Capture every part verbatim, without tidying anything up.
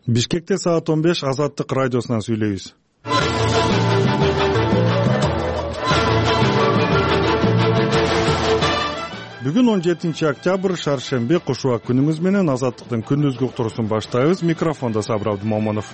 Бишкекте саат он беш Азаттык радиосунан сүйлөйбүз. Бүгүн он жетинчи октябрь шаршемби кушуак күнүңүз менен Азаттыктын күндүзгү уктуруусун баштайбыз. Микрофондо Сабыр Абдымомунов.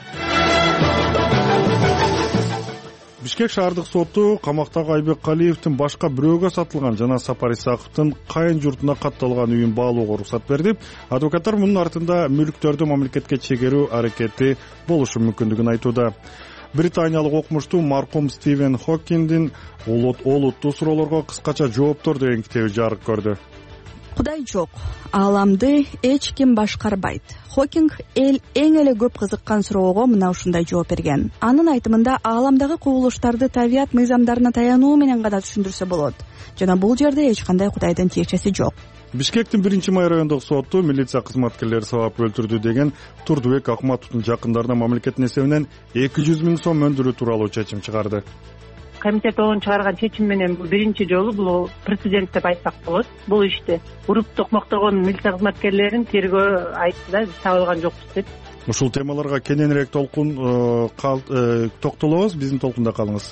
Бишкек шаардык соту камактагы Айбек Калиевдин башка бирөөгө сатылган жана Сапар Исаковдун кайын журтуна катталган үйүн баалоого уруксат берди. Адвокаттар мунун артында мүлктөрдү мамлекетке чегерүү аракети болушу мүмкүндүгүн айтууда. Британиялык окумуштуу маркум Стивен Хокиндин олуттуу суроолорго кыскача жооптор деген китеби жарык көрдү. Кудай жок, ааламды эч ким башкарбайт. Хокинг эл эң эле көп кызыккан суроого мына ушундай жооп берген. Анын айтымында ааламдагы кубулуштарды табият мыйзамдарына таянуу менен гана түшүндүрсө болот. Жана бул жерде эч кандай Кудайдын тиешеси жок. Бишкектин биринчи май райондук соту милиция кызматкерлери сабап өлтүрдү деген Турдубек Акматовдун жакындарына мамлекеттин эсебинен эки жүз миң сом өндүрүү тууралуу чечим чыгарды. Комитет оң чыгарган чечим менен бул биринчи жолу бул прецедент деп айтсак болот. Бул ишти уруп токмоктогон милиция кызматкерлерин тергөө айтты да, биз табылган жокпуз деп. Ушул темаларга кененирээк толкун токтолобуз. Биздин толкунда калыңыз.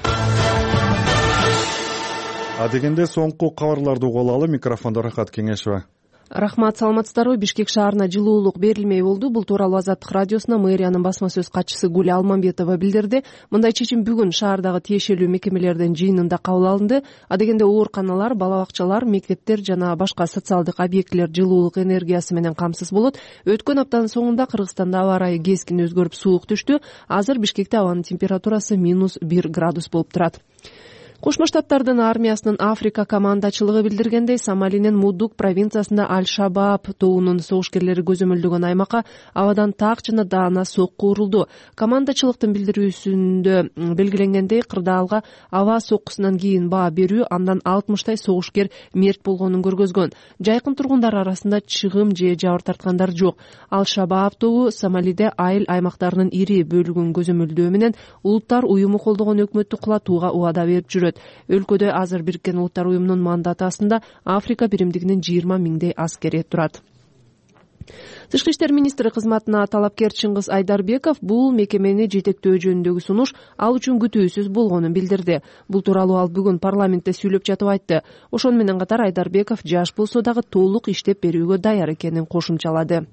А дегенде соңку кабарларды угуп алалы. Микрофондо Рахат Кеңешева. Рахмат, саламатсыздарбы? Бишкек шаарына жылуулук берилмей болду. Бул тууралуу Азаттык радиосуна мэриянын басма сөз катчысы Гүль Алмамбетова билдирди. Мындай чечим бүгүн шаардагы тиешелүү мекемелердин жыйынында кабыл алынды. А дегенде ооруканалар, бала бакчалар, мектептер жана башка социалдык объектилер жылуулук энергиясы менен камсыз болот. Өткөн аптанын соңунда Кыргызстанда аба ырайы кескин өзгөрүп суук түштү. Азыр Бишкекте абанын температурасы минус бир градус болуп турат. Кошмо Штаттардын армиясынын Африка командачылыгы билдиргендей, Сомалинин Мудук провинциясында Аль-Шабаб тобунун согушкерлери көзөмөлдөгөн аймакка абадан так жана даана сокку урулду. Командачылыктын билдирүүсүндө белгиленгендей, кырдаалга аба соккусунан кийин баа берүү андан алтымыштай согушкер мерт болгонун көргөзгөн. Жайкын тургундар арасында чыгым же жабыр тарткандар жок. Аль-Шабаб тобу Сомалиде айыл аймактарынын ири бөлүгүн көзөмөлдөө менен улуттар уюму колдогон өкмөттү кулатууга убада берип жүрөт. Өлкөдө азыр Бириккен Улуттар уюмунун мандаты астында Африка биримдигинин жыйырма миңдей аскери турат. Тышкы иштер министри кызматына талапкер Чыңгыз Айдарбеков бул мекемени жетектөө жөнүндөгү сунуш ал үчүн күтүүсүз болгонун билдирди. Бул тууралуу ал бүгүн парламентте сүйлөп жатып айтты. Ошону менен катар Айдарбеков жаш болсо дагы толук иштеп берүүгө даяр экенин кошумчалады.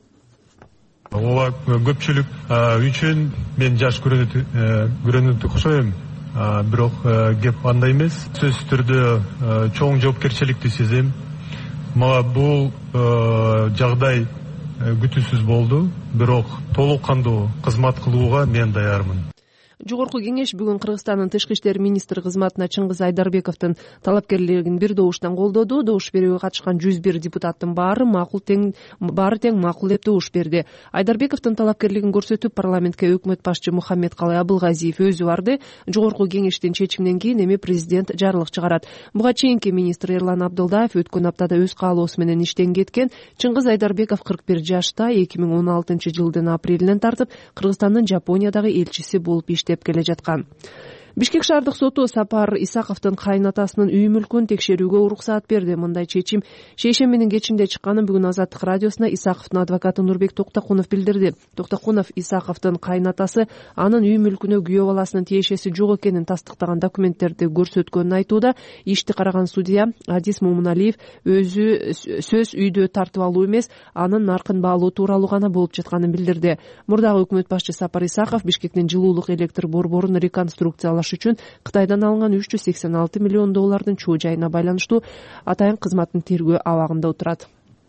Ооба көпчүлүк үчүн мен жаш көрүнүп окшойм. Бирок кеп андай эмес. Сөзсүз түрдө чоң жоопкерчиликти сезем. Мага бул жагдай күтүүсүз болду, бирок толук кандуу кызмат кылууга мен даярмын. Жогорку кеңеш бүгүн Кыргызстандын тышкы иштер министри кызматына Чыңгыз Айдарбековдун талапкерлигин бир добуштан колдоду. Добуш берүүгө катышкан жүз бир депутаттын баары макул тең баары тең макул деп добуш берди. Айдарбековдун талапкерлигин көрсөтүп парламентке өкмөт башчы Мухаммедкалый Абылгазиев өзү барды. Жогорку кеңештин чечиминен кийин эми президент жарлык чыгарат. Буга чейинки министр Эрлан Абдылдаев өткөн аптада өз каалоосу менен иштен кеткен. Чыңгыз Айдарбеков кырк бир жашта эки миң он алтынчы жылдын апрелинен тартып Кыргызстандын Жапониядагы элчиси болуп иштеп келе жаткан. Бишкек шаардык соту Сапар Исаковдун кайнатасынын үй мүлкүн текшерүүгө уруксаат берди. Мындай чечим шейшембинин кечинде чыкканын бүгүн Азаттык радиосуна Исаковдун адвокаты Нурбек Токтокунов билдирди. Токтокунов Исаковдун кайнатасы анын үй мүлкүнө күйөө баласынын тиешеси жок экенин тастыктаган документтерди көрсөткөнүн айтууда. Ишти караган судья Адис Момуналиев өзү сөз үйдө тартып алуу эмес, анын наркын баалоо тууралуу гана болуп жатканын билдирди. Мурдагы өкмөт башчы Сапар Исаков Бишкектин жылуулук электр борборун реконструкциялаш үчүн Кытайдан алынган үч жүз сексен алты миллион доллардын чоо жайына байланыштуу атайын кызматтын тергөө абагында отурат.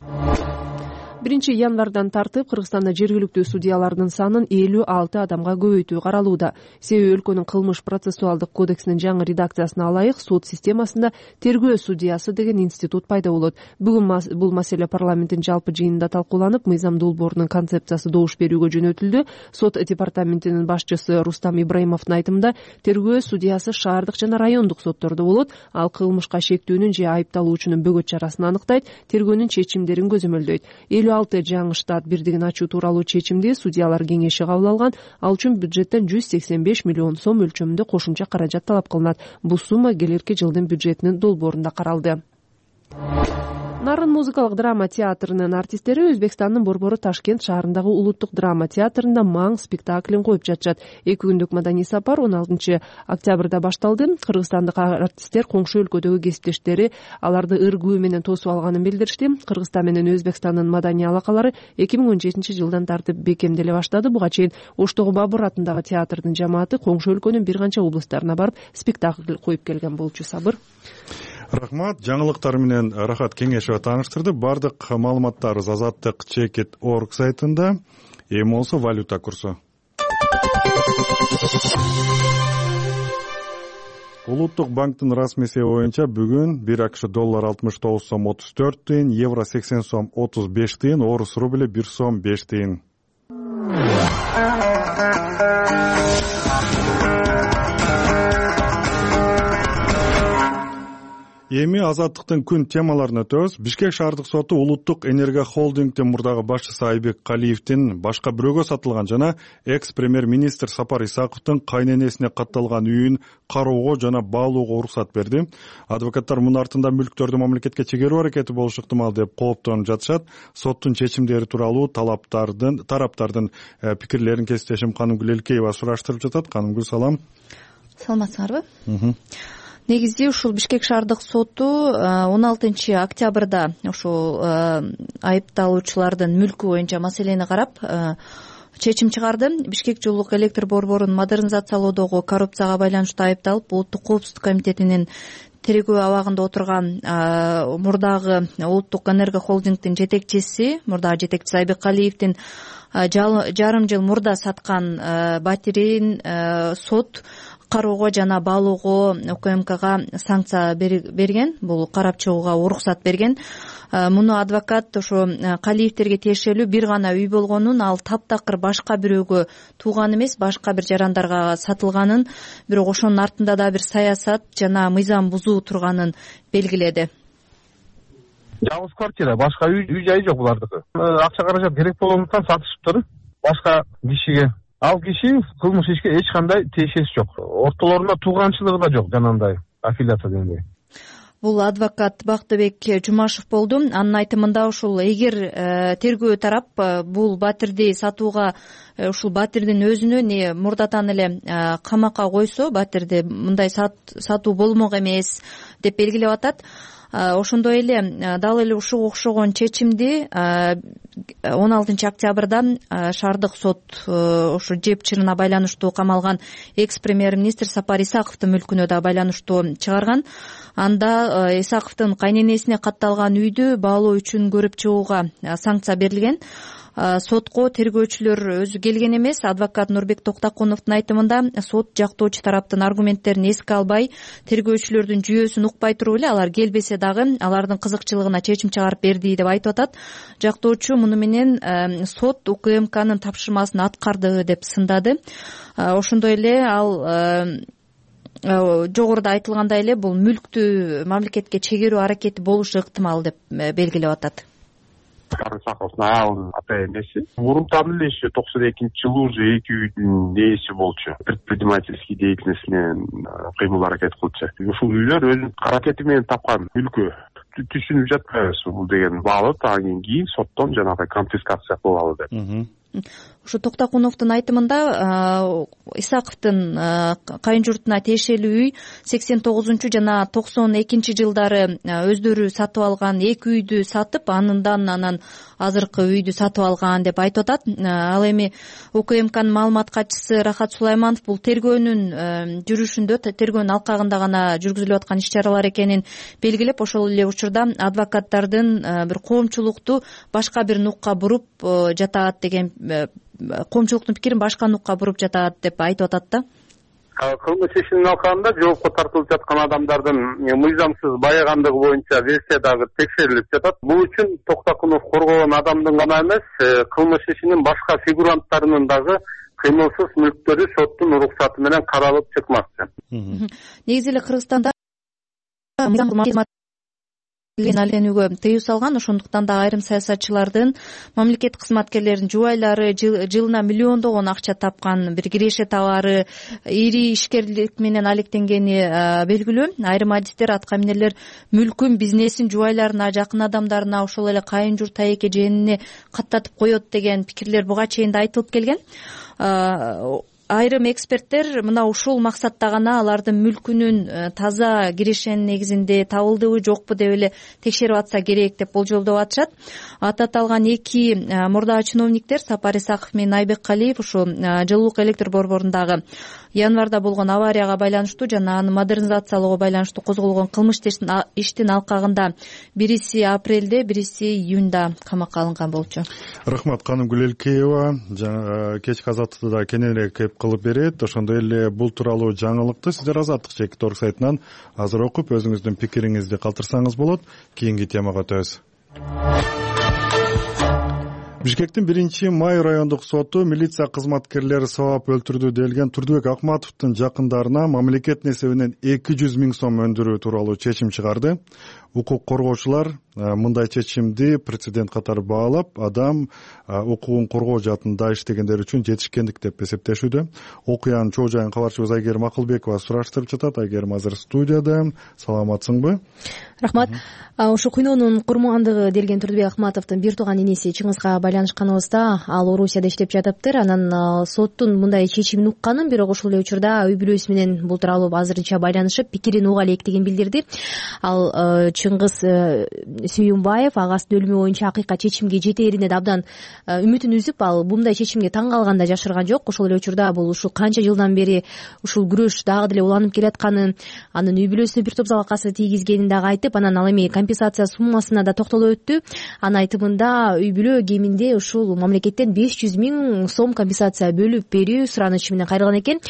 биринчи январдан тартып Кыргызстанда жергиликтүү судьялардын санын элүү алты адамга көбөйтүү каралууда. Себеби өлкөнүн кылмыш процессуалдык кодексинин жаңы редакциясына ылайык сот системасында тергөө судьясы деген институт пайда болот. Бүгүн бул маселе парламенттин жалпы жыйынында талкууланып, мыйзам долбоорунун концепциясы добуш берүүгө жөнөтүлдү. Сот департаментинин башчысы Рустам Ибраимовдун айтымында, тергөө судьясы шаардык жана райондук соттордо болот. Ал кылмышка шектүүнүн же айыпталуучунун бөгөт чарасын аныктайт, тергөөнүн чечимдерин көзөмөлдөйт. элүү алты жаңы штат бирдигин ачуу тууралуу чечимди судьялар кеңеши кабыл алган. Ал үчүн бюджеттен жүз сексен беш миллион сом өлчөмүндө кошумча каражат талап кылынат. Бул сумма келерки жылдын бюджетинин долбоорунда каралды. Нарын музыкалык драма театрынын артисттери Өзбекстандын Борбору Ташкент шаарындагы Улуттук драма театрында маң спектаклин коюп жатышат. Эки күндүк маданий сапар он алтынчы октябрда башталды. Кыргызстандык артисттер коңшу өлкөдөгү кесиптештери аларды ыргуу менен тосуп алганын билдиришти. Кыргызстан менен Өзбекстандын маданий алакалары эки миң он жетинчи жылдан тартып бекемделе баштады. Буга чейин Оштогу Бабур атындагы театрдын жамааты коңшу өлкөнүн бир канча облустарына барып спектакль коюп келген болчу. Сабыр. Рахмат. Жаңылыктар менен Рахат Кеңешева тааныштырды. Бардык маалыматтарыбыз азаттык чекит точка орг сайтында. Эми болсо валюта курсу. Улуттук банктын расмий эсеби боюнча бүгүн бир АКШ доллар алтымыш тогуз сом отуз төрт тыйын, евро сексен сом отуз беш тыйын, орус рубли бир сом беш тыйын. Эми азаттыктын күн темаларына өтөбүз. Бишкек шаардык соту Улуттук энергия холдингдин мурдагы башчысы Айбек Калиевдин башка бирөөгө сатылган жана экс премьер-министр Сапар Исаковдун кайненесине катталган үйүн кароого жана баалоого уруксат берди. Адвокаттар мунун артында мүлктөрдү мамлекетке чегерүү аракети болушу ыктымал деп кооптонуп жатышат. Соттун чечимдери тууралуу талаптардын тараптардын пикирлерин кесиптешим Канымгүл Элкеева сураштырып жатат. Канымгүл, салам. Саламатсыңарбы? Негизи ушул Бишкек шаардык соту он алтынчы октябрда ушул айыпталуучулардын мүлкү боюнча маселени карап чечим чыгарды. Бишкек жылуулук электр борборун модернизациялоодогу коррупцияга байланыштуу айыпталып, Улуттук коопсуздук комитетинин тергөө абагында отурган мурдагы Улуттук энергия холдингдин жетекчиси, мурдагы жетекчиси Айбек Калиевдин жарым жыл мурда саткан батирин сот кароого жана баалоого УКМКга санкция берген, бул карап чыгууга уруксат берген. Муну адвокат ошо Калиевтерге тиешелүү бир гана үй болгонун, ал таптакыр башка бирөөгө тууган эмес, башка бир жарандарга сатылганын, бирок ошонун артында да бир саясат жана мыйзам бузуу турганын белгиледи. Жалгыз квартира, башка үй жайы жок булардыкы. Акча каражат керек болгондуктан сатышыптыр башка кишиге. Ал киши кылмыш ишке эч кандай тиешеси жок. Ортолорунда тууганчылыгы да жок, жанагындай аффилиация дегендей. Бул адвокат Бактыбек Жумашев болду. Анын айтымында ушул эгер тергөө тарап бул батирди сатууга, ушул батирдин өзүнө не мурдатан эле камакка койсо, батирди мындай сатуу болмок эмес деп белгилеп атат. Ошондой эле дал эле ушуга окшогон чечимди он алтынчы октябрда шаардык сот ушу жеп чырына байланыштуу камалган экс премьер-министр Сапар Исаковдун мүлкүнө да байланыштуу чыгарган. Анда Исаковдун кайненесине катталган үйдү баалоо үчүн көрүп чыгууга санкция берилген. Сотко тергөөчүлөр өзү келген эмес. Адвокат Нурбек Токтакуновдун айтымында сот жактоочу тараптын аргументтерин эске албай, тергөөчүлөрдүн жүйөсүн укпай туруп эле алар келбесе дагы алардын кызыкчылыгына чечим чыгарып берди деп айтып атат. Жактоочу муну менен сот УКМКнын тапшырмасын аткарды деп сындады. Ошондой эле ал жогоруда айтылгандай эле бул мүлктү мамлекетке чегерүү аракети болушу ыктымал деп белгилеп атат. Саковдун аялынын ата энеси мурунтан эле еще токсон экинчи жылы уже эки үйдүн ээси болчу. Предпринимательский деятельностинен кыймыл аракет кылчу. Ушул үйлөр өзүнүн аракети менен тапкан мүлкү. Түшүнүп жатпайбыз бул деген баалы андан кийин соттон жанагы конфискация кылалы деп. Ушу Токтакуновдун айтымында Исаковдун кайын журтуна тиешелүү үй сексен тогузунчу жана токсон экинчи жылдары өздөрү сатып алган эки үйдү сатып, анындан анан азыркы үйдү сатып алган деп айтып атат. Ал эми УКМКнын маалымат катчысы Рахат Сулайманов бул тергөөнүн жүрүшүндө, тергөөнүн алкагында гана жүргүзүлүп аткан иш-чаралар экенин белгилеп, ошол эле учурда адвокаттардын бир коомчулукту башка бир нукка буруп жатат деген, коомчулуктун пикирин башка нукка буруп жатат деп айтып атат да. Кылмыш ишинин алкагында жоопко тартылып жаткан адамдардын мыйзамсыз байыгандыгы боюнча версия дагы текшерилип жатат. Бул үчүн Токтакунов коргогон адамдын гана эмес, кылмыш ишинин башка фигуранттарынын дагы кыймылсыз мүлктөрү соттун уруксаты менен каралып чыкмакчы. Негизи эле Кыргызстанда айланууга тыюу салган. Ошондуктан да айрым саясатчылардын, мамлекет кызматкерлеринин жубайлары жылына миллиондогон акча тапкан, бир киреше табары, ири ишкерлик менен алектенгени белгилүү. Айрым адистер, аткаминерлер мүлкүн, бизнесин, жубайларына, жакын адамдарына, ошол эле кайын журт, тайеке, жээнине каттатып коет деген пикирлер буга чейин да айтылып келген. Айрым эксперттер мына ушул максатта гана алардын мүлкүнүн таза кирешенин негизинде табылдыбы жокпу деп эле текшерип атса керек деп болжолдоп атышат. Аты аталган эки мурдагы чиновниктер Сапар Исаков менен Айбек Калиев ушу жылуулук электр борборундагы январда болгон аварияга байланыштуу жана аны модернизациялоого байланыштуу козголгон кылмыш иштин алкагында бириси апрелде, бириси июнда камакка алынган болчу. Рахмат, Каным Гүлелкеева кечки Азаттыкта кененирээк кеп кылып берет. Ошондой эле бул тууралуу жаңылыкты сиздер Азаттык жеки торг сайтынан азыр окуп өзүңүздүн пикириңизди калтырсаңыз болот. Кийинки темага өтөбүз. Бишкектин биринчи май райондук соту милиция кызматкерлери сабап өлтүрдү делген Турдубек Акматовдун жакындарына мамлекеттин эсебинен эки жүз миң сом өндүрүү тууралуу чечим чыгарды. Укук коргоочулар мындай чечимди прецедент катары баалап, адам укугун коргоо жаатында иштегендер үчүн жетишкендик деп эсептешүүдө. Окуянын чоо жайын кабарчыбыз Айгерим Акылбекова сураштырып жатат. Айгерим азыр студияда. Саламатсыңбы? Рахмат. Ошо кыйноонун курмандыгы делген Турдубек Акматовдун бир тууган энеси Чыңгызга байланышканыбызда ал Орусияда иштеп жатыптыр. Анан соттун мындай чечимин укканын, бирок ошол эле учурда үй бүлөсү менен бул тууралуу азырынча байланышып, пикирин уга электигин билдирди. Ал Чыңгыз Сүйүнбаев агасынын өлүмү боюнча акыйкат чечимге жетерине да абдан үмүтүн үзүп, ал мындай чечимге таң калганда жашырган жок. Ошол эле учурда бул ушул канча жылдан бери ушул күрөш дагы деле уланып келатканын, анын үй бүлөсүнө бир топ залалкасы тийгизгенин дагы айтып, анан ал эми компенсация суммасына да токтолуп өттү. Анын айтымында үй бүлө кеминде ушул мамлекеттен беш жүз миң сом компенсация бөлүп берүү суранычы менен кайрылган экен.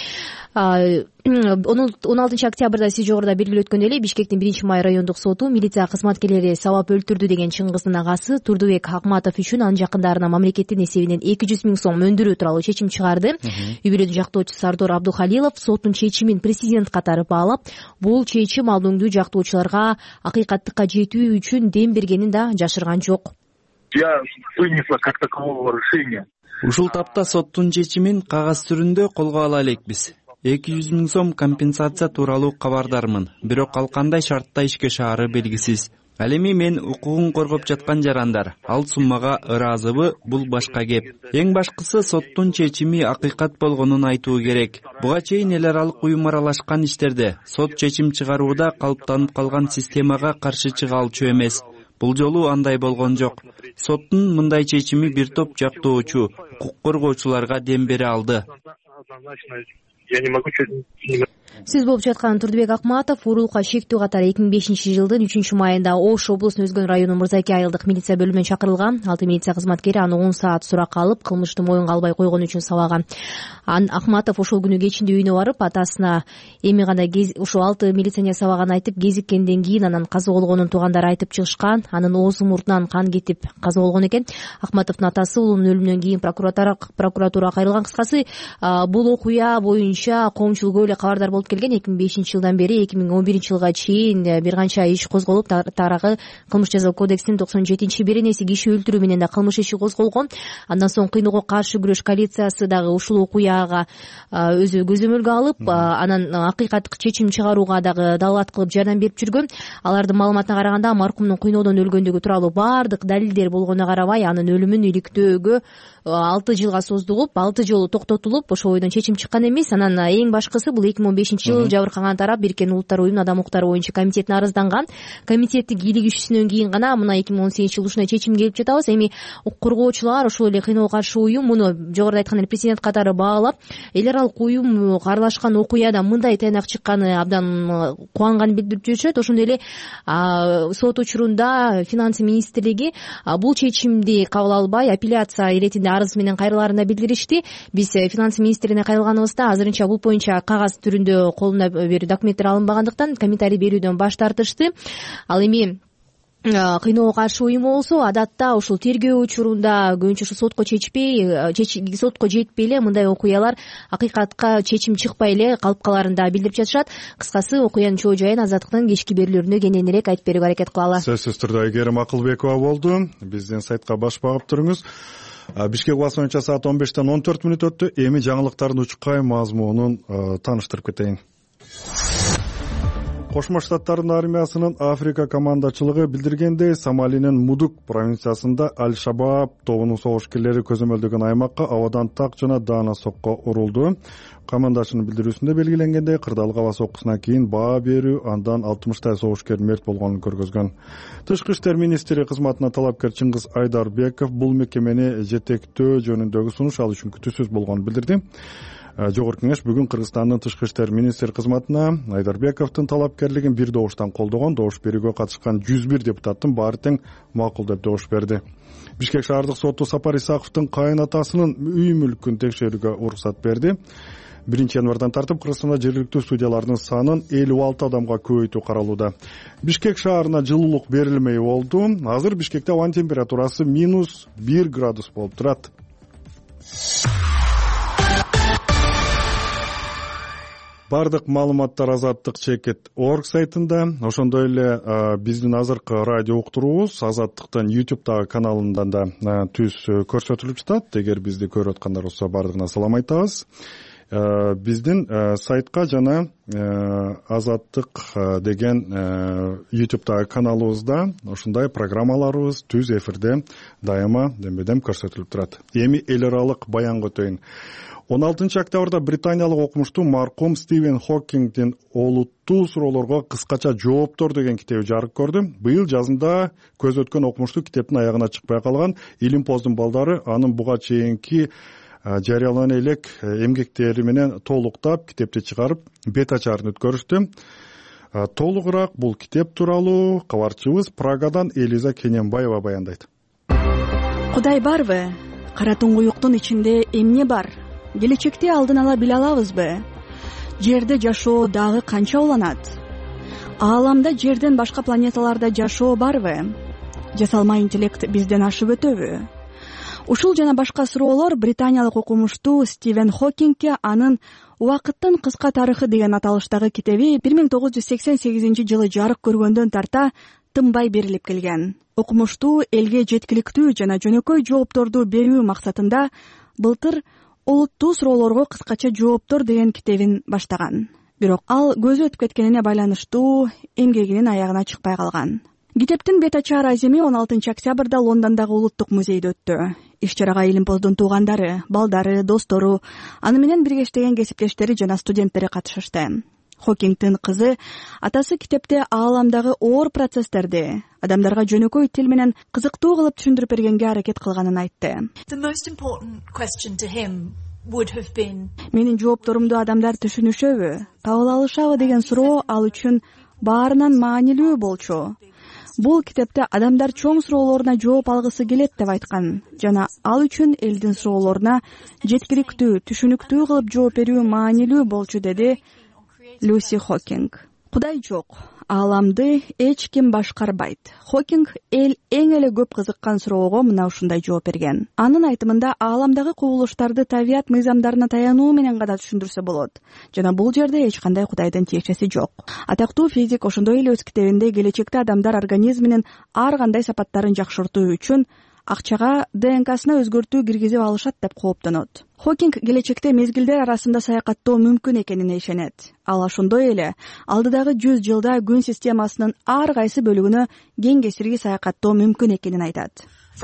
он алтынчы октябрда сиз жогоруда белгилеп өткөндөй эле Бишкектин биринчи май райондук соту милиция кызматкерлери сабап өлтүрдү деген Чыңгыздын агасы Турдубек Акматов үчүн анын жакындарына мамлекеттин эсебинен эки жүз миң сом өндүрүү тууралуу чечим чыгарды. Үй бүлөнүн жактоочусу Сардор Абдухалилов соттун чечимин президент катары баалап, бул чечим алдыңдуу жактоочуларга акыйкаттыкка жетүү үчүн дем бергенин да жашырган жок. Я вынесла как такового решения. Ушул тапта соттун чечимин кагаз түрүндө колго ала элекпиз. эки жүз миң сом компенсация тууралуу кабардармын, бирок ал кандай шартта ишке шаары белгисиз. Ал эми мен укугун коргоп жаткан жарандар ал суммага ыраазыбы, бул башка кеп. Эң башкысы соттун чечими акыйкат болгонун айтуу керек. Буга чейин эл аралык уюм аралашкан иштерде сот чечим чыгарууда калыптанып калган системага каршы чыга алчу эмес. Бул жолу андай болгон жок. Соттун мындай чечими бир топ жактоочу, укук коргоочуларга дем бере алды. Я не могу Сиз болуп жаткан Турдубек Акматов уурулукка шектүү катары эки миң бешинчи жылдын үчүнчү майында Ош облусунун Өзгөн району Мырзаке айылдык милиция бөлүмүнөн чакырылган. Алты милиция кызматкери аны он саат суракка алып, кылмышты моюнга албай койгон үчүн сабаган. Акматов ошол күнү кечинде үйүнө барып, атасына эми гана ушул алты милиционер сабаган айтып кезиккенден кийин анан каза болгонун туугандары айтып чыгышкан. Анын оозу мурдунан кан кетип каза болгон экен. Акматовдун атасы уулунун өлүмүнөн кийин прокуратурага кайрылган. Кыскасы, бул окуя боюнча коомчулук көп эле кабардар болуп келген. эки миң бешинчи жылдан бери эки миң он биринчи жылга чейин бир канча иш козголуп, тарагы кылмыш жаза кодексинин токсон жетинчи беренеси киши өлтүрүү менен да кылмыш иши козголгон. Андан соң кыйноого каршы күрөш коалициясы дагы ушул окуяга өзү көзөмөлгө алып, анан акыйкаттык чечим чыгарууга дагы далаат кылып жардам берип жүргөн. Алардын маалыматына караганда маркумдун кыйноодон өлгөндүгү тууралуу баардык далилдер болгонуна карабай, анын өлүмүн иликтөөгө алты жылга создугуп, алты жолу токтотулуп, ошол бойдон чечим чыккан эмес. Анан эң башкысы бул эки миң он бешинчи жыл жабыркаган тарап Бириккен Улуттар уюмунун адам укуктары боюнча комитетине арызданган. Комитеттин кийлигишүүсүнөн кийин гана мына эки миң он сегизинчи жылы ушундай чечимге келип жатабыз. Эми укук коргоочулар, ошол эле кыйноого каршы уюм муну жогоруда айткан эле президент катары баалап, эл аралык уюм аралашкан окуяда мындай тыйнак чыкканы абдан кубанганын билдирип жүрүшөт. Ошондой эле сот учурунда финансы министрлиги бул чечимди кабыл албай, апелляция иретинде арыз менен кайрылаарын да билдиришти. Биз финансы министрине кайрылганыбызда азырынча бул боюнча кагаз түрүндө колуна бир документтер алынбагандыктан комментарий берүүдөн баш тартышты. Ал эми кыйноого каршы уюму болсо адатта ушул тергөө учурунда көбүнчө ушу сотко чечпей сотко жетпей эле мындай окуялар акыйкатка чечим чыкпай эле калып каларын да билдирип жатышат. Кыскасы окуянын чоо жайын Азаттыктын кечки берүүлөрүндө кененирээк айтып берүүгө аракет кылалы. Сөзсүз түрдө Айгерим Акылбекова болду. Биздин сайтка баш багып туруңуз. Бишкек убасы боюнча саат он бештен он төрт мүнөт өттү. Эми жаңылыктардын учкай мазмунун тааныштырып кетейин. Кошмо Штаттардын армиясынын Африка командачылыгы билдиргендей, Сомалинин Мудук провинциясында Аль-Шабаб тобунун согушкерлери көзөмөлдөгөн аймакка абадан так жана даана сокко урулду. Командачынын билдирүүсүндө белгиленгендей, кырдаалгы аба соккусунан кийин баа берүү андан алтымыштай согушкер мерт болгонун көргөзгөн. Тышкы иштер министри кызматына талапкер Чыңгыз Айдарбеков бул мекемени жетектөө жөнүндөгү сунуш ал үчүн күтүүсүз болгонун билдирди. Жогорку кеңеш бүгүн Кыргызстандын тышкы иштер министри кызматына Айдарбековдун талапкерлигин бир добуштан колдогон. Добуш берүүгө катышкан жүз бир депутаттын баары тең макул деп добуш берди. Бишкек шаардык соту Сапар Исаковдун кайын атасынын үй мүлкүн текшерүүгө уруксат берди. биринчи январдан тартып Кыргызстанда жергиликтүү судьялардын санын элүү алты адамга көбөйтүү каралууда. Бишкек шаарына жылуулук берилмей болду. Азыр Бишкекте абанын температурасы минус бир градус болуп турат. Бардык маалыматтар Азаттык чекит точка орг сайтында. Ошондой эле биздин азыркы радио уктуруубуз Азаттыктын YouTube каналында да түз көрсөтүлүп жатат. Эгер бизди көрүп аткандар болсо бардыгына салам айтабыз. Биздин сайтка жана Азаттык деген YouTube каналыбызда ушундай программаларыбыз түз эфирде дайыма дембедем көрсөтүлүп турат. Эми эл аралык баян көтөйүн. он алтынчы октябрда британиялык окумуштуу маркум Стивен Хокингдин олуттуу суроолорго кыскача жооптор деген китеби жарык көрдү. Быйыл жазында көз өткөн окумуштуу китептин аягына чыкпай калган Илим Поздун балдары анын буга чейинки жарыялана элек эмгектери менен толуктап китепти чыгарып бет ачарын өткөрүштү. Толугураак бул китеп тууралуу кабарчыбыз Прагадан Элиза Кененбаева баяндайт. Кудай барбы? Кара туңгуюктун ичинде эмне бар? Келечекте алдын ала биле алабызбы? Жерде жашоо дагы канча уланат? Ааламда жерден башка планеталарда жашоо барбы? Жасалма интеллект бизден ашып өтөбү? Ушул жана башка суроолор британиялык окумуштуу Стивен Хокингге анын «Убакыттын кыска тарыхы» деген аталыштагы китеби бир миң тогуз жүз сексен сегизинчи жылы жарык көргөндөн тарта тынбай берилип келген. Окумуштуу элге жеткиликтүү жана жөнөкөй жоопторду берүү максатында былтыр олуттуу суроолорго кыскача жооптор деген китебин баштаган. Бирок ал көзү өтүп кеткенине байланыштуу эмгегинин аягына чыкпай калган. Китептин бет ачар аземи он алтынчы октябрда Лондондогу улуттук музейде өттү. Иш-чарага Илим Поздун туугандары, балдары, достору, аны менен бирге иштеген кесиптештери жана студенттери катышышты. Хокингдин кызы атасы китепте ааламдагы оор процесстерди адамдарга жөнөкөй тил менен кызыктуу кылып түшүндүрүп бергенге аракет кылганын айтты. Менин жоопторумду адамдар түшүнүшөбү, табыла алышабы деген суроо ал үчүн баарынан маанилүү болчу. Бул китепте адамдар чоң суроолоруна жооп алгысы келет деп айткан жана ал үчүн элдин суроолоруна жеткиликтүү, түшүнүктүү кылып жооп берүү маанилүү болчу, деди Люси Хокинг. Кудай жок, ааламды эч ким башкарбайт. Хокинг эл эң эле көп кызыккан суроого мына ушундай жооп берген. Анын айтымында ааламдагы кубулуштарды табият мыйзамдарына таянуу менен гана түшүндүрсө болот. Жана бул жерде эч кандай кудайдын тиешеси жок. Атактуу физик ошондой эле өз китебинде келечекте адамдар организминин ар кандай сапаттарын жакшыртуу үчүн акчага ди эн касына өзгөртүү киргизип алышат деп кооптонот. Хокинг келечекте мезгилдер арасында саякаттоо мүмкүн экенине ишенет. Ал ошондой эле алдыдагы жүз жылда күн системасынын ар кайсы бөлүгүнө кең кесирги саякаттоо мүмкүн экенин айтат.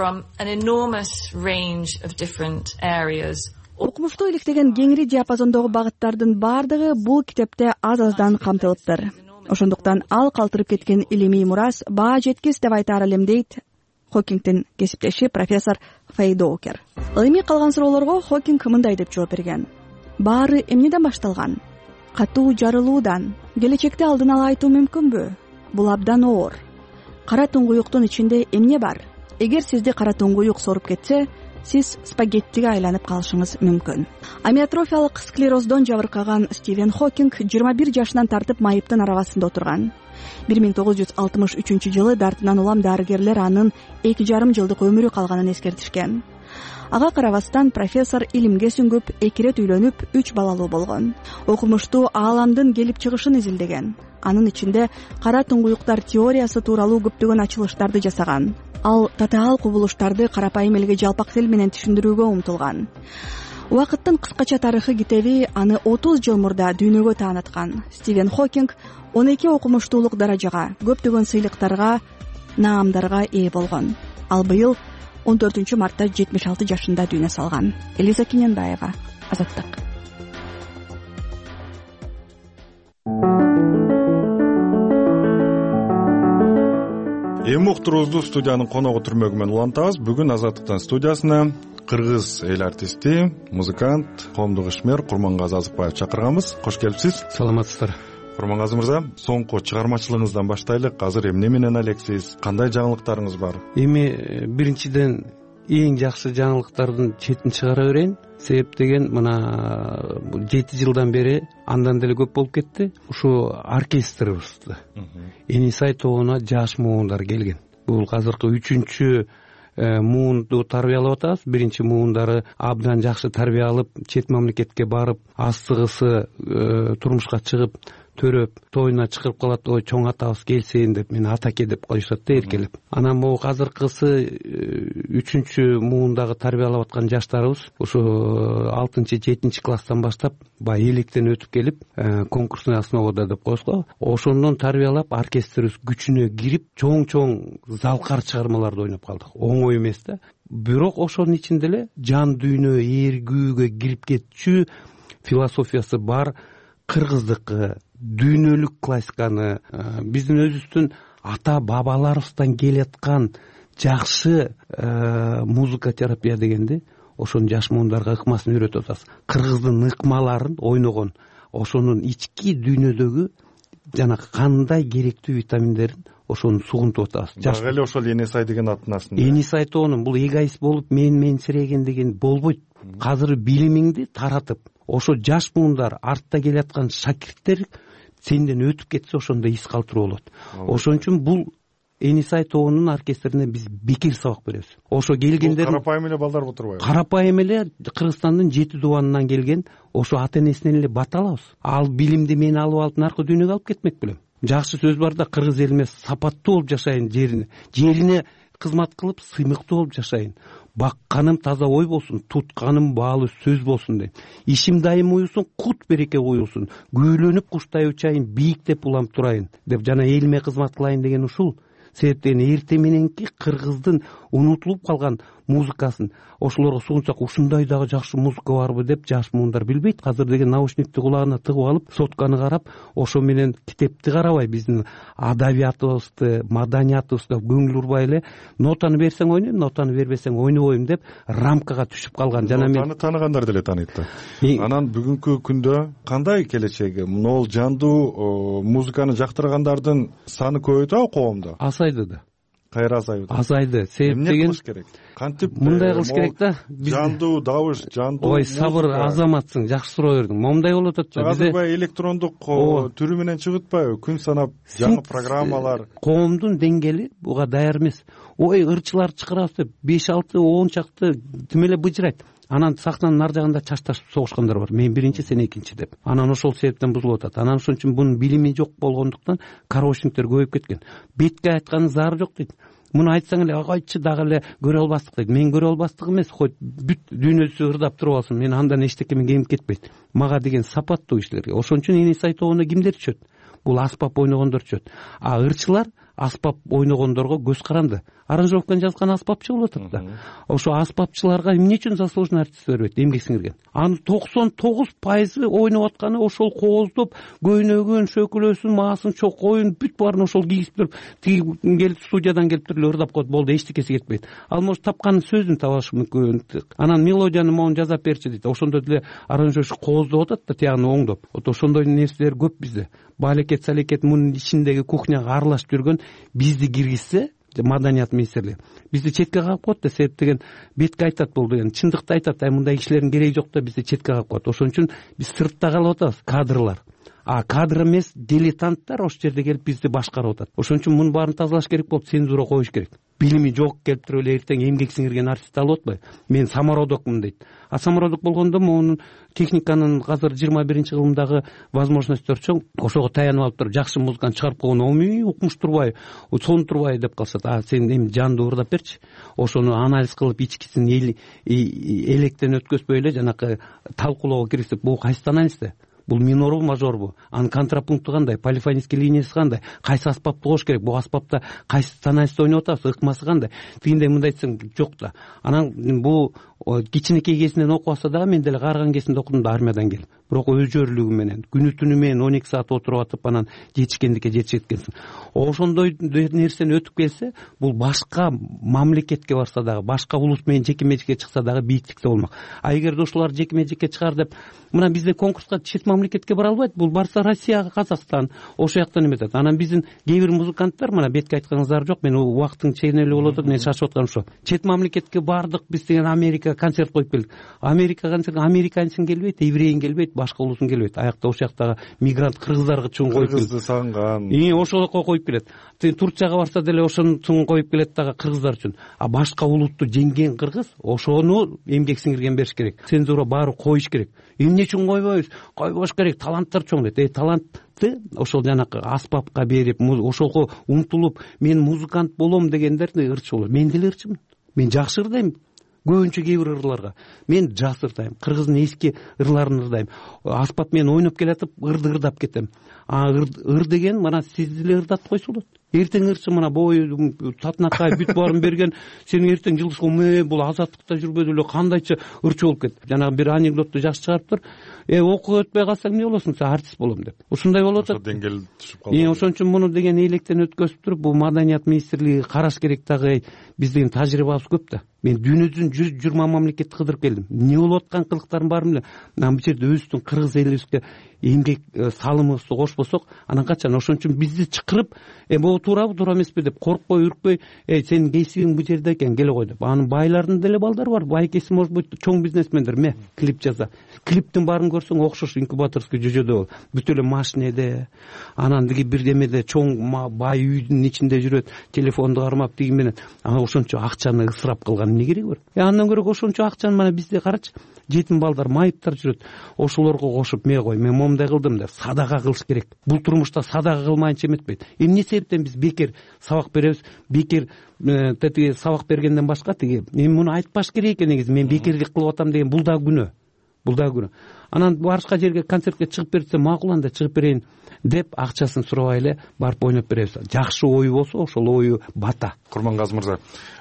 Окумуштуу иликтеген кеңири диапазондогу багыттардын бардыгы бул китепте аз-аздан камтылыптыр. Ошондуктан ал калтырып кеткен илимий мурас баа жеткис деп айтаар элем, дейт Хокингдин кесиптеши профессор Фэй Доукер. Илимий калган суроолорго Хокинг мындай деп жооп берген. Баары эмнеден башталган? Катуу жарылуудан. Келечекте алдын ала айтуу мүмкүнбү? Бул абдан оор. Кара туңгуюктун ичинде эмне бар? Эгер сизди кара туңгуюк соруп кетсе, сиз спагеттиге айланып калышыңыз мүмкүн. Амиотрофиялык склероздон жабыркаган Стивен Хокинг жыйырма бир жашынан тартып майыптын арабасында отурган. бир миң тогуз жүз алтымыш үчүнчү жылы дартынан улам дарыгерлер анын эки жарым жылдык өмүрү калганын эскертишкен. Ага карабастан профессор илимге сүңгүп, эки ирет үйлөнүп, үч балалуу болгон. Окумуштуу ааламдын келип чыгышын изилдеген. Анын ичинде кара туңгуюктар теориясы тууралуу көптөгөн ачылыштарды жасаган. Ал татаал кубулуштарды карапайым элге жалпак тил менен түшүндүрүүгө умтулган. Убакыттын кыскача тарыхы китеби аны отуз жыл мурда дүйнөгө тааныткан. Стивен Хокинг он эки окумуштуулук даражага, көптөгөн сыйлыктарга, наамдарга ээ болгон. Ал быйыл он төртүнчү мартта жетимиш алты жашында дүйнө салган. Элиза Кененбаева, Азаттык. Эми уктуруубузду студиянын коногу түрмөгү менен улантабыз. Бүгүн Азаттыктын студиясына кыргыз эл артисти, музыкант, коомдук ишмер Курмангазы Азыкбаев чакырганбыз. Кош келипсиз. Саламатсыздар. Курмангазы мырза, соңку чыгармачылыгыңыздан баштайлык. Азыр эмне менен алексиз? Кандай жаңылыктарыңыз бар? Эми биринчиден эң жакшы жаңылыктардын четин чыгара берейин. Себеп деген мына жети жылдан бери андан деле көп болуп кетти. Ушу оркестрибизди Энисай тобуна жаш муундар келген. Бул азыркы үчүнчү муунду тарбиялап атабыз. Биринчи муундары абдан жакшы тарбия алып, чет мамлекетке барып, астыгысы турмушка чыгып, төрөп, тоюна чыгырып калат, ой чоң атабыз келсин деп, мени атаке деп коюшат да эркелеп. Анан могу азыркысы үчүнчү муундагы тарбиялап аткан жаштарыбыз ушу алтынчы жетинчи класстан баштап баягы электен өтүп келип, конкурсный основада деп коесуз. Ошондон тарбиялап оркестрибиз күчүнө кирип, чоң-чоң залкар чыгармаларды ойноп калдык. Оңой эмес да. Бирок ошонун ичинде эле жан дүйнө эргүүгө кирип кетчү философиясы бар кыргыздыкы дүйнөлүк классиканы, биздин өзүбүздүн ата бабаларыбыздан келаткан жакшы музыка терапия дегенди ошонун жаш муундарга ыкмасын үйрөтүп атабыз. Кыргыздын ыкмаларын ойногон, ошонун ички дүйнөдөгү жанагы кандай керектүү витаминдерин ошону сугунтуп атабыз. Дагы эле ошол Энисай деген аттын астында. Энисай тобунун бул эгоист болуп мен менсиреген деген болбойт. Азыр билимиңди таратып, ошо жаш муундар, артта келаткан шакирттер сенден өтүп кетсе ошондо из калтыруу болот. Ошон үчүн бул Энисай тобунун оркестрине биз бекер сабак беребиз. Ошо келгендер карапайым эле балдар отурбайбы? Карапайым эле Кыргызстандын жети дубанынан келген, ошо ата энесинен эле бат алабыз. Ал билимди мен алып алып наркы дүйнөгө алып кетмек белем. Жакшы сөз бар да, кыргыз элиме сапаттуу болуп жашайын, жерине, жерине кызмат кылып сыймыктуу болуп жашайын. Бакканым таза ой болсун, тутканым баалуу сөз болсун дейт. Ишим дайым уюлсун, кут береке уюлсун. Күйлөнүп куштай учайын, бийиктеп улам турайын деп жана элиме кызмат кылайын деген ушул. Себептен эрте мененки кыргыздын унутулуп калган музыкасын ошолорго сугунсак, ушундай дагы жакшы музыка барбы деп жаш муундар билбейт. Азыр деген наушникти кулагына тыгып алып, сотканы карап, ошо менен китепти карабай, биздин адабиятыбызды, маданиятыбызга көңүл урбай эле нотаны берсең ойнойм, нотаны бербесең ойнобойм деп рамкага түшүп калган. Жана мен нотаны тааныгандар деле тааныйт да. Анан бүгүнкү күндө кандай келечеги? Могул жандуу музыканы жактыргандардын саны көбөйтөбү коомдо? Азайды да. Кайра азайды? Азайды. Себеп деген кантип мындай кылыш керек да. Жандуу табыш, жандуу. Ой, сабыр, азаматсың, жакшы суроо бердиң. Момундай болуп атат да. Азыр баягы электрондук түрү менен чыгып атпайбы? Күн санап жаңы программалар. Коомдун деңгээли буга даяр эмес. Ой, ырчылар чакырабыз деп беш алты он чакты тим эле быжырайт. Анан сахнанын ар жагында чашташып согушкандар бар. Мен биринчи, сен экинчи деп. Анан ошол себептен бузулуп атат. Анан ошон үчүн бунун билими жок болгондуктан кароочниктер көбөйүп кеткен. Бетке айтканын зары жок дейт. Муну айтсаң эле агайчы дагы эле көрө албастык дейт. Мен көрө албастык эмес, койт бүт дүйнөсү ырдап туруп алсын. Мен андан эчтекеме кемип кетпейт. Мага деген сапаттуу кишилерге. Ошон үчүн Энисай тобуна кимдер түшөт? Бул аспап ойногондор түшөт. А ырчылар аспап ойногондорго көз каранды. Аранжировканы жазган аспапчы болуп атат да. Ошо аспапчыларга эмне үчүн заслуженный артист бербейт, эмгек сиңирген? Анын токсон тогуз пайызы ойноп атканы ошол кооздоп, көйнөгүн, шөкүлөсүн, маасын, чокоюн бүт баарын ошол кийип туруп, тиги келип студиядан келип туруп ырдап коет, болду, эчтекеси кетпейт. Ал может тапкан сөзүн таба алышы мүмкүн. Анан мелодияны могун жасап берчи дейт. Ошондой деле аранжировщик кооздоп атат да, тияганы оңдоп. Вот ошондой нерселер көп бизде. Балекет, салекет мунун ичиндеги кухняга аралашып жүргөн бизди киргизсе, маданият министрлиги бизди четке кагып коет да. Себеп деген бетке айтат, бул деген чындыкты айтат. Ай мындай кишилердин кереги жок да, бизди четке кагып коет. Ошон үчүн биз сыртта калып атабыз, кадрлар. а кадр эмес дилетанттар ошол жерде келип бизди башкарып атат. Ошон үчүн мунун баарын тазалаш керек болуп, цензура коюш керек. Билими жок келип туруп эле эртең эмгек сиңирген артист алып атпайбы? Мен самородокмун дейт. А самородок болгондо мунун техниканын азыр жыйырма биринчи кылымдагы возможностьтор чоң. Ошого таянып алып туруп жакшы музыканы чыгарып койгон, оми укмуш турбайбы, сонуп турбайбы деп калышат. А сен эми жанды ырдап берчи. Ошону анализ кылып ичкисин электен өткөзбөй эле жанакы талкуулоого киргизип, бул кайсы анализ да? Бул минорбу, мажорбу? Анын контрапункту кандай? Полифонический линиясы кандай? Кайсы аспапты кош керек? Бул аспапта кайсы тоналистте ойноп атабыз? Ыкмасы кандай? Тигиндей мындай десең жок да. Анан бул кичинекей кезинен окуп алса дагы, мен деле каарыган кезинде окудум да армиядан келип. Бирок өзжөрлүгү менен күнү түнү менен он эки саат отуруп атып анан жетишкендикке жетишет экенсиң. Ошондой нерсени өтүп келсе, бул башка мамлекетке барса дагы, башка улус менен жеке-мечекке чыкса дагы бийиктикте болмок. А эгерде ушулар жеке-мечекке чыгар деп, мына бизде конкурска чет мамлекетке бара албайт. Бул барса Россияга, Казакстан, ошол жактан эметет. Анан биздин кээ бир музыканттар, мына бетке айтканыңыздар жок, мен убакыттын чегинелүү болуп атат, мен шашып атканым ошо. Чет мамлекетке бардык, биз деген Америка концерт коюп келдик. Америка концерт, американецин келбейт, еврейин келбейт, башка улусун келбейт. Аякта ошол жактагы мигрант кыргыздарга чоң коюп келет. Кыргызды сагынган. И ошол жака коюп келет. Турцияга барса деле ошону чоң коюп келет дагы кыргыздар үчүн. А башка улутту жеңген кыргыз ошону эмгек сиңирген бериш керек. Цензура баары коюш керек. Эмне үчүн койбойбуз? Койбош керек. Таланттар чоң дейт. Э, талантты ошол жанакы аспапка берип, ошого умтулуп, мен музыкант болом дегендер ырчы болот. Мен деле ырчымын. Мен жакшы ырдайм. Көбүнчө кээ бир ырларга. Мен жас ырдайм. Кыргыздын эски ырларын ырдайм. Аспап менен ойноп келатып, ырды ырдап кетем. А ыр деген мына сиз деле ырдатып койсо болот. Эртең ырчы мына бою татынакай бүт баарын берген, сен эртең жылышко ме бул азаттыкта жүрбөдү эле кандайча ырчы болуп кет. Жанагы бир анекдотту жакшы чыгарыптыр. Э, окуп өтпөй калсаң эмне болосуң, сен артист болом деп. Ушундай болуп атат. Ошо деңгээл түшүп калды. Э, ошон үчүн муну деген электен өткөзүп туруп, бул маданият министрлиги караш керек дагы. Биздин тажрыйбабыз көп да. Мен дүйнөдүн жүз жыйырма мамлекетти кыдырып келдим. Эмне болуп аткан кылыктарын баарын билем. Анан бул жерде өзүбүздүн кыргыз элибизге эмгек салымыбызды кошпосок, анан качан? Ошон үчүн бизди чакырып, э, могу туурабы, туура эмеспи деп коркпой, үркпөй, э, сенин кесибиң бул жерде экен, келе кой деп. Анын байлардын деле балдары бар. Байкеси может быть чоң бизнесмендер, ме, клип жаза. Клиптин баарын көрсөң окшош инкубаторский жүйөдө бол. Бүт эле машинеде, анан диги бир демеде чоң бай үйдүн ичинде жүрөт, телефонду кармап тиги менен. Анан ошончо акчаны ысырап кылган эмне кереги бар? Э, андан көрө ошончо акчаны мына бизде карачы. Жетим балдар, майыптар жүрөт. Ошолорго кошуп, ме кой, мен момундай кылдым деп садака кылыш керек. Бул турмушта садака кылмайынча эметпейт. Эмне себептен биз бекер сабак беребиз? Бекер тиги сабак бергенден башка тиги мен муну айтпаш керек экен негизи. Мен бекерлик кылып атам деген бул да күнөө. Бул да күнөө. Анан башка жерге концертке чыгып берсе, макул анда чыгып берейин деп акчасын сурабай эле барып ойноп беребиз. Жакшы ою болсо, ошол ою бата. Курмангазы мырза,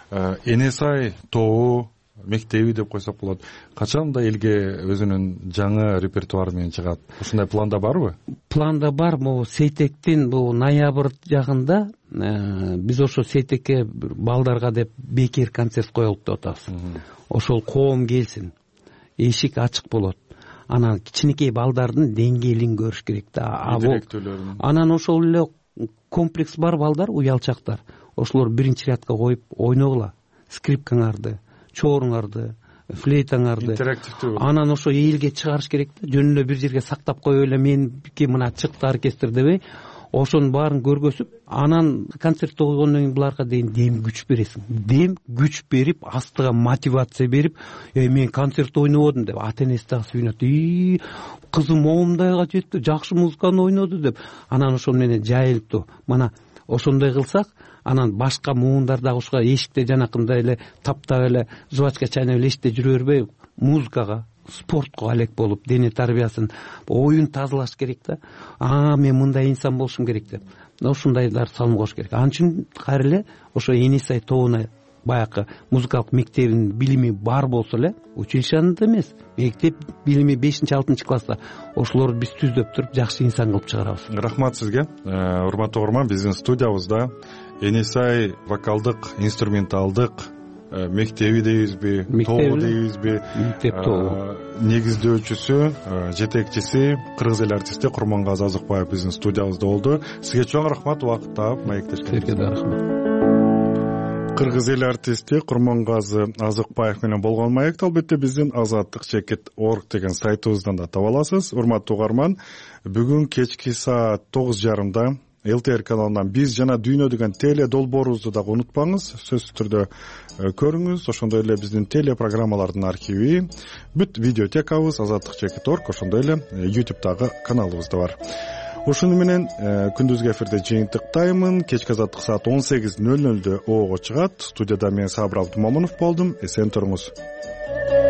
Энесай тобу мектеби деп койсок болот. Качан да элге өзүнүн жаңы репертуары менен чыгат? Ушундай планда барбы? Планда бар. Могу Сейтектин бул ноябрь жагында биз ошо Сейтекке балдарга деп бекер концерт коелук деп атабыз. Ошол коом келсин. Эшик ачык болот. Анан кичинекей балдардын деңгээлин көрүш керек да. Анан ошол эле комплекс бар балдар, уялчактар. Ошолор биринчи рядка коюп ойногула. Скрипкаңарды, чоруңарды, флейтаңарды. Интерактивдүү. Анан ошо элге чыгарыш керек да. Жөн эле бир жерге сактап коюп эле меники мына чыкты оркестр дебей, ошонун баарын көргөзүп, анан концерт койгондон кийин буларга дейин дем күч бересиң. Дем күч берип, астыга мотивация берип, э, мен концерт ойнободум деп ата энеси дагы сүйүнөт. И кызым момундайга жетти, жакшы музыканы ойноду деп. Анан ошол менен жайылыптуу. Мына ошондой кылсак, анан башка муундар дагы ушуга эшикте жанакындай эле таптап эле жубачка чайнап эле эшикте жүрө бербей, музыкага, спортко алек болуп, дене тарбиясын, оюн тазалаш керек да. А, мен мындай инсан болушум керек деп. Ушундайлар салым кош керек. Ал үчүн кайра эле ошо Энесай тобуна баягы музыкалык мектебинин билими бар болсо эле, училищенде эмес, мектеп билими бешинчи алтынчы класста ошолорду биз түздөп туруп жакшы инсан кылып чыгарабыз. Рахмат сизге. Урматтуу угарман, биздин студиябызда Энесай вокалдык, инструменталдык мектеби дейбизби, тобу дейбизби, мектеп тобу негиздөөчүсү, жетекчиси кыргыз эл артисти Курмангазы Азыкбаев биздин студиябызда болду. Сизге чоң рахмат, убакыт таап маектешкениңизге. Сизге да рахмат. кыргыз эл артисти курмангазы азыкбаев менен болгон маекти албетте биздин азаттык чекит орг деген сайтыбыздан да таба аласыз. Урматтуу угарман, бүгүн кечки саат тогуз жарымда эл ти эр каналынан биз жана дүйнө деген теле долбоорубузду дагы унутпаңыз, сөзсүз түрдө көрүңүз. Ошондой эле биздин теле программалардын архиви, бүт видеотекабыз азаттык чекит точка орг, ошондой эле ютубтагы каналыбыз да бар. Ушуну менен күндүзгү эфирде жыйынтыктаймын. Кечки азаттык саат он сегиз нөл нөлдө оого чыгат. Студияда мен Сабыр Абдумомунов болдум. Эсен туруңуз.